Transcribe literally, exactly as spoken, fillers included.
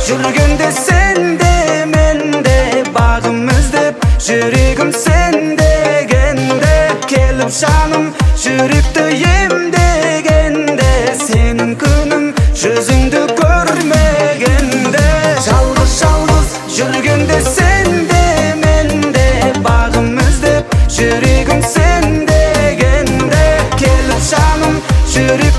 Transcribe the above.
Жүргенде сенде менде бағымыздеп жүрегім сен дегенде келіп жаным жүректі емдегенде сенің күнің жүзіңді көрмегенде жалғыз жалғыз жүргенде сенде менде бағымыздеп жүрегім сен дегенде келіп жаным жүрегім